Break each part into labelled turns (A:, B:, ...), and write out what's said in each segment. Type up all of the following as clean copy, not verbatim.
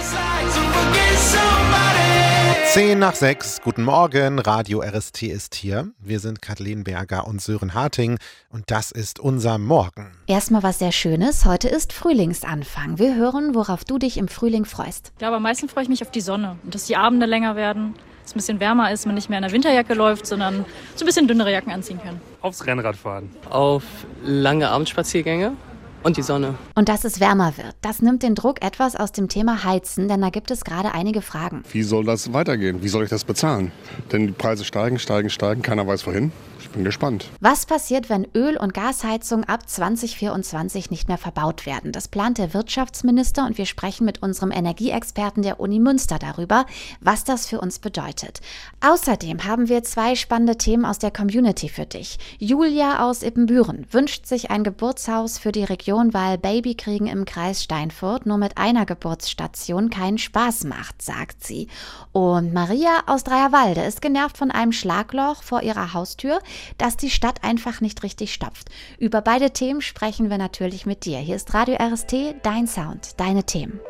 A: 10 nach 6, guten Morgen, Radio RST ist hier. Wir sind Kathleen Berger und Sören Harting und das ist unser Morgen.
B: Erstmal was sehr Schönes, heute ist Frühlingsanfang. Wir hören, worauf du dich im Frühling freust.
C: Ja, aber am meisten freue ich mich auf die Sonne und dass die Abende länger werden, dass es ein bisschen wärmer ist, man nicht mehr in der Winterjacke läuft, sondern so ein bisschen dünnere Jacken anziehen kann.
D: Aufs Rennrad fahren.
E: Auf lange Abendspaziergänge. Und die Sonne.
B: Und dass es wärmer wird, das nimmt den Druck etwas aus dem Thema Heizen, denn da gibt es gerade einige Fragen.
F: Wie soll das weitergehen? Wie soll ich das bezahlen? Denn die Preise steigen, keiner weiß wohin. Ich bin gespannt.
B: Was passiert, wenn Öl- und Gasheizungen ab 2024 nicht mehr verbaut werden? Das plant der Wirtschaftsminister und wir sprechen mit unserem Energieexperten der Uni Münster darüber, was das für uns bedeutet. Außerdem haben wir 2 spannende Themen aus der Community für dich. Julia aus Ippenbüren wünscht sich ein Geburtshaus für die Region, weil Babykriegen im Kreis Steinfurt nur mit einer Geburtsstation keinen Spaß macht, sagt sie. Und Maria aus Dreierwalde ist genervt von einem Schlagloch vor ihrer Haustür, dass die Stadt einfach nicht richtig stopft. Über beide Themen sprechen wir natürlich mit dir. Hier ist Radio RST, dein Sound, deine Themen.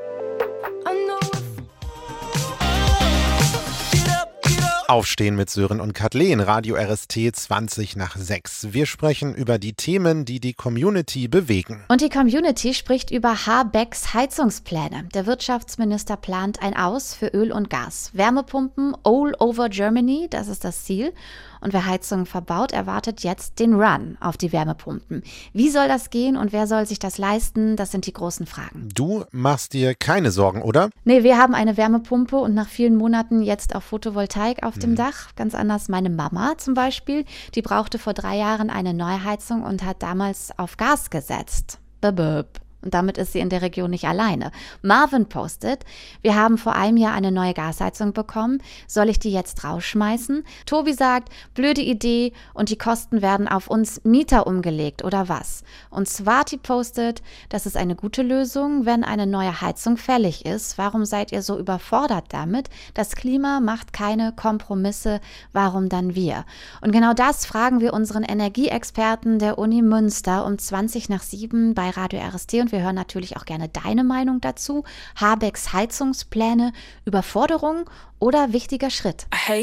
A: Aufstehen mit Sören und Kathleen, Radio RST 20 nach 6. Wir sprechen über die Themen, die die Community bewegen.
B: Und die Community spricht über Habecks Heizungspläne. Der Wirtschaftsminister plant ein Aus für Öl und Gas. Wärmepumpen all over Germany, das ist das Ziel. Und wer Heizungen verbaut, erwartet jetzt den Run auf die Wärmepumpen. Wie soll das gehen und wer soll sich das leisten? Das sind die großen Fragen.
A: Du machst dir keine Sorgen, oder?
B: Nee, wir haben eine Wärmepumpe und nach vielen Monaten jetzt auch Photovoltaik auf dem Dach. Ganz anders meine Mama zum Beispiel. Die brauchte vor 3 Jahren eine Neuheizung und hat damals auf Gas gesetzt. Böp. Und damit ist sie in der Region nicht alleine. Marvin postet, wir haben vor einem Jahr eine neue Gasheizung bekommen. Soll ich die jetzt rausschmeißen? Tobi sagt, blöde Idee und die Kosten werden auf uns Mieter umgelegt oder was? Und Swati postet, das ist eine gute Lösung, wenn eine neue Heizung fällig ist. Warum seid ihr so überfordert damit? Das Klima macht keine Kompromisse. Warum dann wir? Und genau das fragen wir unseren Energieexperten der Uni Münster um 20 nach 7 bei Radio RST. Und wir hören natürlich auch gerne deine Meinung dazu. Habecks Heizungspläne, Überforderung oder wichtiger Schritt?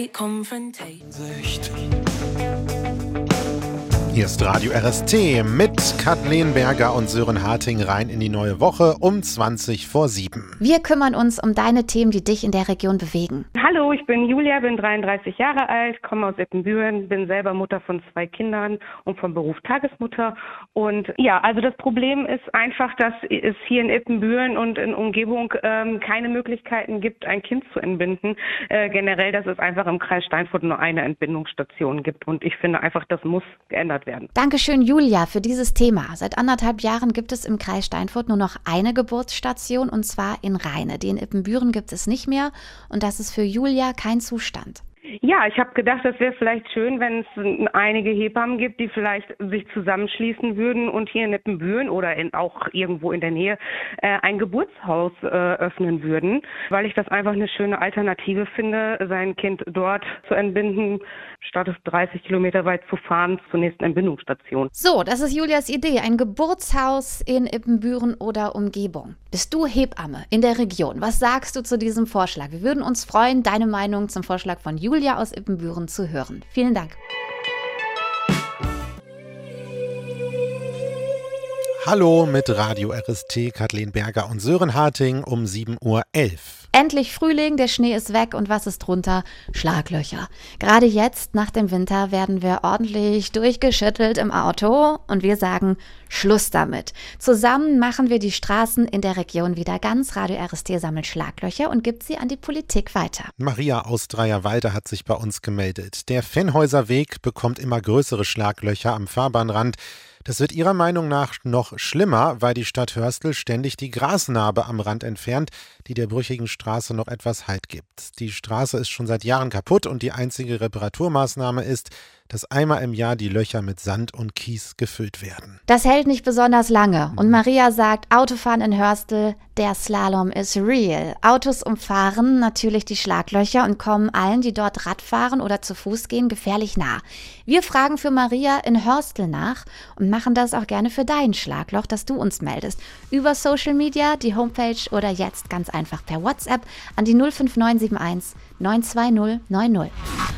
A: Hier ist Radio RST mit Kathleen Berger und Sören Harting rein in die neue Woche um 20 vor 7.
B: Wir kümmern uns um deine Themen, die dich in der Region bewegen.
G: Hallo, ich bin Julia, bin 33 Jahre alt, komme aus Ippenbüren, bin selber Mutter von 2 Kindern und vom Beruf Tagesmutter. Und ja, also das Problem ist einfach, dass es hier in Ippenbüren und in Umgebung keine Möglichkeiten gibt, ein Kind zu entbinden. Generell, dass es einfach im Kreis Steinfurt nur eine Entbindungsstation gibt. Und ich finde einfach, das muss geändert werden.
B: Dankeschön, Julia, für dieses Thema. Seit 1,5 Jahren gibt es im Kreis Steinfurt nur noch eine Geburtsstation und zwar in Rheine. Die in Ippenbüren gibt es nicht mehr und das ist für Julia kein Zustand.
G: Ja, ich habe gedacht, das wäre vielleicht schön, wenn es einige Hebammen gibt, die vielleicht sich zusammenschließen würden und hier in Ippenbüren oder auch irgendwo in der Nähe ein Geburtshaus öffnen würden, weil ich das einfach eine schöne Alternative finde, sein Kind dort zu entbinden, statt es 30 Kilometer weit zu fahren zur nächsten Entbindungsstation.
B: So, das ist Julias Idee, ein Geburtshaus in Ippenbüren oder Umgebung. Bist du Hebamme in der Region? Was sagst du zu diesem Vorschlag? Wir würden uns freuen, deine Meinung zum Vorschlag von Julia aus Ippenbüren zu hören. Vielen Dank.
A: Hallo mit Radio RST, Kathleen Berger und Sören Harting um 7:11 Uhr.
B: Endlich Frühling, der Schnee ist weg und was ist drunter? Schlaglöcher. Gerade jetzt, nach dem Winter, werden wir ordentlich durchgeschüttelt im Auto und wir sagen, Schluss damit. Zusammen machen wir die Straßen in der Region wieder ganz. Radio RST sammelt Schlaglöcher und gibt sie an die Politik weiter.
A: Maria aus Dreierwalde hat sich bei uns gemeldet. Der Fennhäuser Weg bekommt immer größere Schlaglöcher am Fahrbahnrand. Das wird ihrer Meinung nach noch schlimmer, weil die Stadt Hörstel ständig die Grasnarbe am Rand entfernt, die der brüchigen Straße noch etwas Halt gibt. Die Straße ist schon seit Jahren kaputt und die einzige Reparaturmaßnahme ist, dass einmal im Jahr die Löcher mit Sand und Kies gefüllt werden.
B: Das hält nicht besonders lange. Und Maria sagt, Autofahren in Hörstel, der Slalom ist real. Autos umfahren natürlich die Schlaglöcher und kommen allen, die dort Rad fahren oder zu Fuß gehen, gefährlich nah. Wir fragen für Maria in Hörstel nach und machen das auch gerne für dein Schlagloch, das du uns meldest. Über Social Media, die Homepage oder jetzt ganz einfach per WhatsApp an die 05971 92090.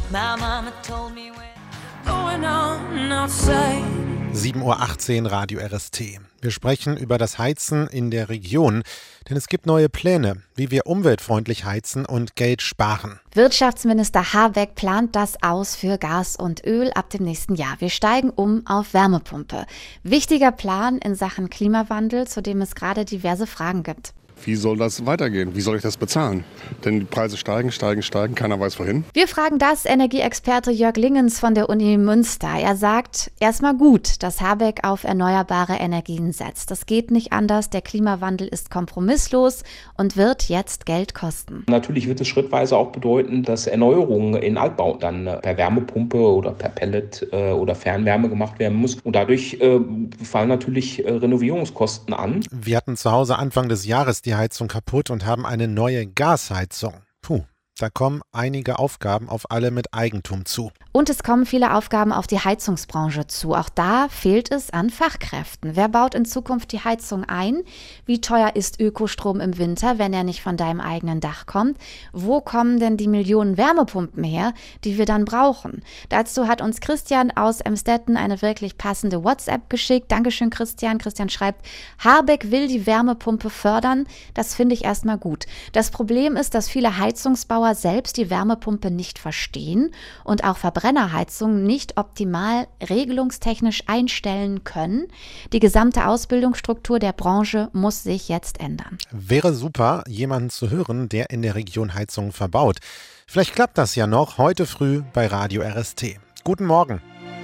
A: 7:18 Uhr Radio RST. Wir sprechen über das Heizen in der Region, denn es gibt neue Pläne, wie wir umweltfreundlich heizen und Geld sparen.
B: Wirtschaftsminister Habeck plant das aus für Gas und Öl ab dem nächsten Jahr. Wir steigen um auf Wärmepumpe. Wichtiger Plan in Sachen Klimawandel, zu dem es gerade diverse Fragen gibt.
F: Wie soll das weitergehen? Wie soll ich das bezahlen? Denn die Preise steigen, keiner weiß wohin.
B: Wir fragen das Energieexperte Jörg Lingens von der Uni Münster. Er sagt, erstmal gut, dass Habeck auf erneuerbare Energien setzt. Das geht nicht anders, der Klimawandel ist kompromisslos und wird jetzt Geld kosten.
D: Natürlich wird es schrittweise auch bedeuten, dass Erneuerungen in Altbauten dann per Wärmepumpe oder per Pellet oder Fernwärme gemacht werden muss. Und dadurch fallen natürlich Renovierungskosten an.
A: Wir hatten zu Hause Anfang des Jahres die Heizung kaputt und haben eine neue Gasheizung. Da kommen einige Aufgaben auf alle mit Eigentum zu.
B: Und es kommen viele Aufgaben auf die Heizungsbranche zu. Auch da fehlt es an Fachkräften. Wer baut in Zukunft die Heizung ein? Wie teuer ist Ökostrom im Winter, wenn er nicht von deinem eigenen Dach kommt? Wo kommen denn die Millionen Wärmepumpen her, die wir dann brauchen? Dazu hat uns Christian aus Emstetten eine wirklich passende WhatsApp geschickt. Dankeschön, Christian. Christian schreibt, Habeck will die Wärmepumpe fördern. Das finde ich erstmal gut. Das Problem ist, dass viele Heizungsbauer selbst die Wärmepumpe nicht verstehen und auch Verbrennerheizungen nicht optimal regelungstechnisch einstellen können. Die gesamte Ausbildungsstruktur der Branche muss sich jetzt ändern.
A: Wäre super, jemanden zu hören, der in der Region Heizungen verbaut. Vielleicht klappt das ja noch heute früh bei Radio RST. Guten Morgen.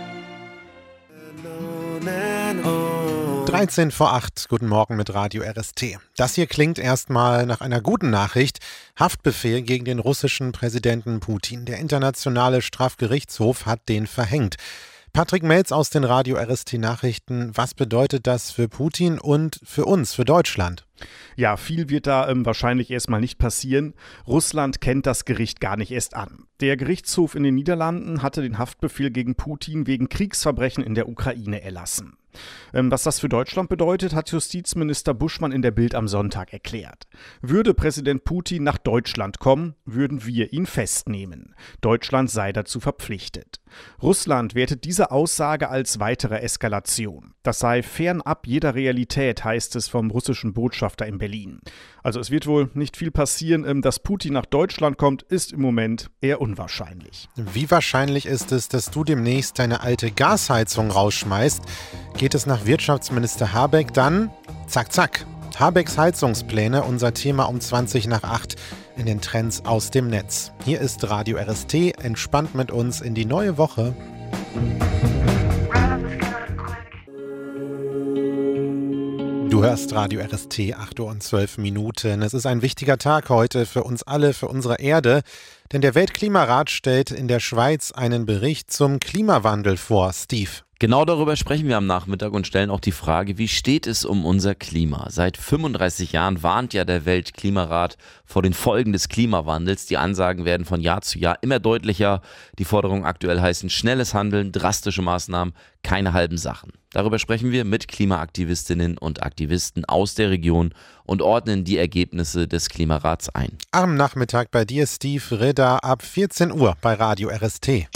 A: 7:13, guten Morgen mit Radio RST. Das hier klingt erstmal nach einer guten Nachricht. Haftbefehl gegen den russischen Präsidenten Putin. Der Internationale Strafgerichtshof hat den verhängt. Patrick Melz aus den Radio RST Nachrichten. Was bedeutet das für Putin und für uns, für Deutschland?
H: Ja, viel wird da wahrscheinlich erstmal nicht passieren. Russland kennt das Gericht gar nicht erst an. Der Gerichtshof in den Niederlanden hatte den Haftbefehl gegen Putin wegen Kriegsverbrechen in der Ukraine erlassen. Was das für Deutschland bedeutet, hat Justizminister Buschmann in der Bild am Sonntag erklärt. Würde Präsident Putin nach Deutschland kommen, würden wir ihn festnehmen. Deutschland sei dazu verpflichtet. Russland wertet diese Aussage als weitere Eskalation. Das sei fernab jeder Realität, heißt es vom russischen Botschafter in Berlin. Also es wird wohl nicht viel passieren. Dass Putin nach Deutschland kommt, ist im Moment eher unwahrscheinlich.
A: Wie wahrscheinlich ist es, dass du demnächst deine alte Gasheizung rausschmeißt? Geht es nach Wirtschaftsminister Habeck, dann zack, zack. Habecks Heizungspläne, unser Thema um 7:20 in den Trends aus dem Netz. Hier ist Radio RST, entspannt mit uns in die neue Woche. Du hörst Radio RST, 8:12 Uhr. Es ist ein wichtiger Tag heute für uns alle, für unsere Erde, denn der Weltklimarat stellt in der Schweiz einen Bericht zum Klimawandel vor. Steve.
I: Genau darüber sprechen wir am Nachmittag und stellen auch die Frage, wie steht es um unser Klima? Seit 35 Jahren warnt ja der Weltklimarat vor den Folgen des Klimawandels. Die Ansagen werden von Jahr zu Jahr immer deutlicher. Die Forderungen aktuell heißen schnelles Handeln, drastische Maßnahmen, keine halben Sachen. Darüber sprechen wir mit Klimaaktivistinnen und Aktivisten aus der Region und ordnen die Ergebnisse des Klimarats ein.
A: Am Nachmittag bei dir, Steve Ridder, ab 14 Uhr bei Radio RST.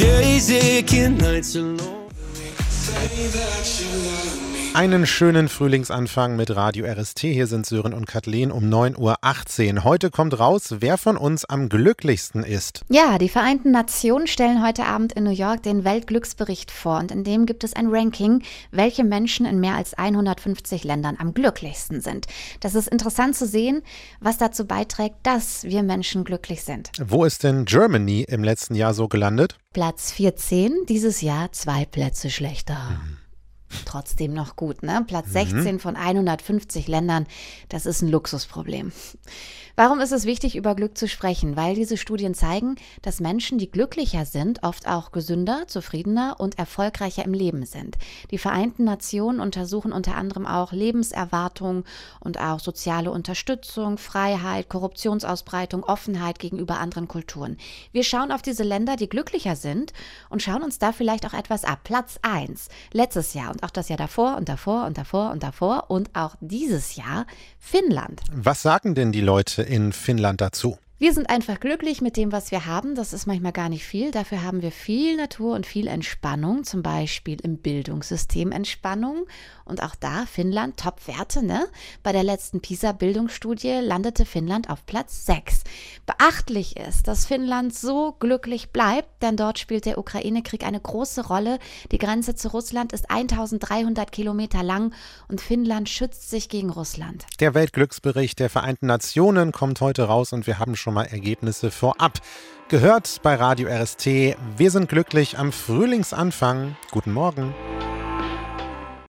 A: Einen schönen Frühlingsanfang mit Radio RST. Hier sind Sören und Kathleen um 9:18 Uhr. Heute kommt raus, wer von uns am glücklichsten ist.
B: Ja, die Vereinten Nationen stellen heute Abend in New York den Weltglücksbericht vor. Und in dem gibt es ein Ranking, welche Menschen in mehr als 150 Ländern am glücklichsten sind. Das ist interessant zu sehen, was dazu beiträgt, dass wir Menschen glücklich sind.
A: Wo ist denn Germany im letzten Jahr so gelandet?
B: Platz 14, dieses Jahr 2 Plätze schlechter. Trotzdem noch gut, ne? Platz 16 von 150 Ländern, das ist ein Luxusproblem. Warum ist es wichtig, über Glück zu sprechen? Weil diese Studien zeigen, dass Menschen, die glücklicher sind, oft auch gesünder, zufriedener und erfolgreicher im Leben sind. Die Vereinten Nationen untersuchen unter anderem auch Lebenserwartung und auch soziale Unterstützung, Freiheit, Korruptionsausbreitung, Offenheit gegenüber anderen Kulturen. Wir schauen auf diese Länder, die glücklicher sind und schauen uns da vielleicht auch etwas ab. Platz 1, letztes Jahr und auch das Jahr davor und davor und davor und davor und auch dieses Jahr Finnland.
A: Was sagen denn die Leute in Finnland dazu?
B: Wir sind einfach glücklich mit dem, was wir haben. Das ist manchmal gar nicht viel. Dafür haben wir viel Natur und viel Entspannung, zum Beispiel im Bildungssystem Entspannung. Und auch da Finnland, Top-Werte, ne? Bei der letzten PISA-Bildungsstudie landete Finnland auf Platz 6. Beachtlich ist, dass Finnland so glücklich bleibt, denn dort spielt der Ukraine-Krieg eine große Rolle. Die Grenze zu Russland ist 1300 Kilometer lang und Finnland schützt sich gegen Russland.
A: Der Weltglücksbericht der Vereinten Nationen kommt heute raus und wir haben schon mal Ergebnisse vorab gehört bei Radio RST. Wir sind glücklich am Frühlingsanfang. Guten Morgen.